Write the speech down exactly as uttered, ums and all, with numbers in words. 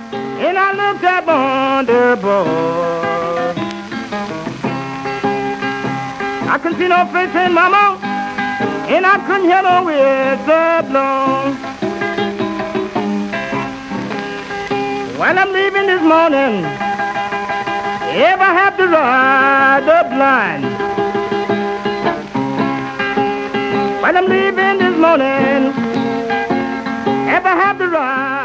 and I looked up on the board. I couldn't see no face in mama, and I couldn't hear no whistle blow. While I'm leaving this morning, if I have to ride the blind, while I'm leaving this morning, if I have to ride